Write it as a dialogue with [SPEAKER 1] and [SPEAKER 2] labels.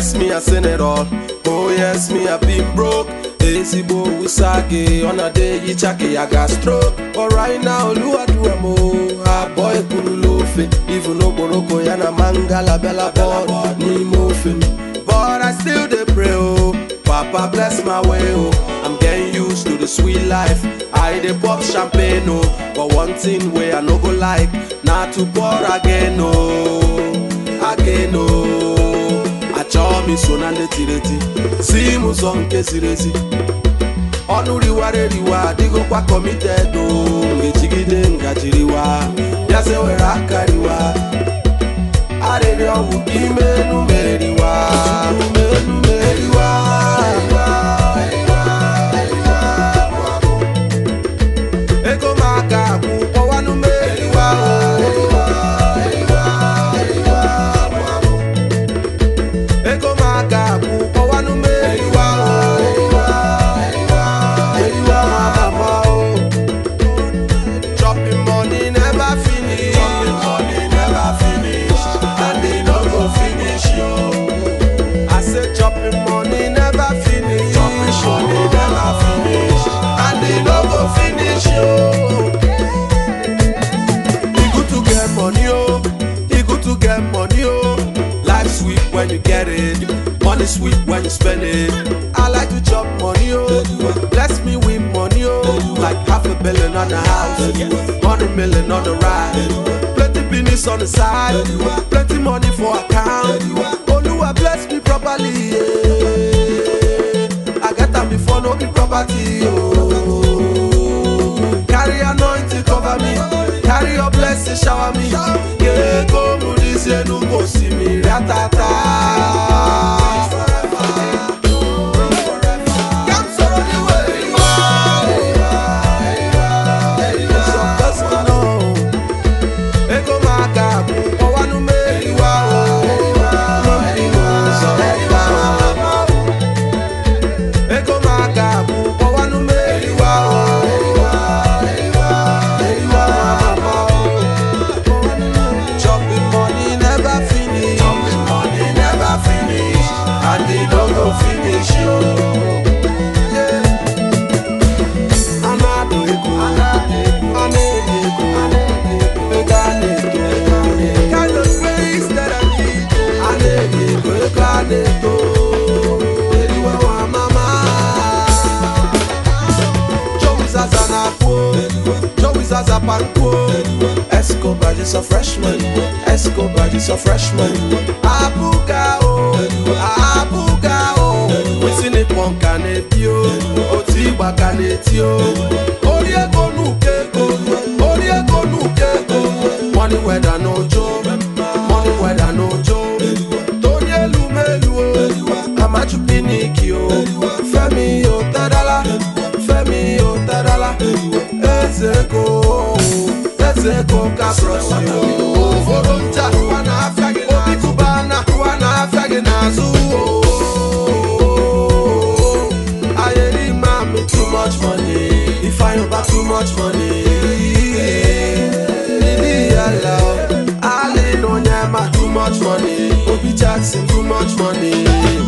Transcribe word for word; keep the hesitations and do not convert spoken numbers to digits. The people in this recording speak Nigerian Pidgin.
[SPEAKER 1] yes, me I seen it all. Oh yes, me I been broke. Easy boy usage on a day you chake I got stroke. But right now Lua do a mo. Ah boy kurulofe. Even no boroko yana mangala bella boy ni mofin. But I still dey pray oh. Papa bless my way oh. I'm getting used to the sweet life. I dey pop champagne oh. But one thing where I no go like, not to pour again oh. Again oh. Acho mi sonande tireti. Si muzonke siresi. Onuri ware riwa digo kwa committed oh. Ngechigide ngachiriwa. Yase wera kariwa. Arere owu ime numeriwa. Numeriwa. Ego maka ku owa numeriwa. Ego maka ku owa numeriwa. Chopping money never finish. Chopping money never finish. And they no go finish yo. I say chopping money never finish. Chopping money never finish. And they no go finish yo. It good to get money oh. It good to get money oh. Life sweet when you get it. Money sweet when you spend it. I like to chop money oh. Bless me with money oh. Like half a billion on the house, hundred million on the ride. Plenty business on the side, plenty money for account. Oluwa bless me properly yeah. I get them before no be property oh. Carry anointing cover me, carry your blessing shower me. Yeah, go to this year no go see me ratata. Escobar is a freshman. Escobar is a freshman. Abuga oh, Abuga oh. We seen it one canetio, Otiba canetio. Orie go nukego, Orie go nukego. Money weather no joe, money weather no joe. Tonye lumelu, Amachu pinikio. Femi o tadala, Femi o tadala. Ezeko. Ezeko kaprosi Volunta wana afyage Obi kubana wana afyage nazu Ayeri mami too much money If I over too much money Lili yellow Ali no nyama too much money Obi Jackson too much money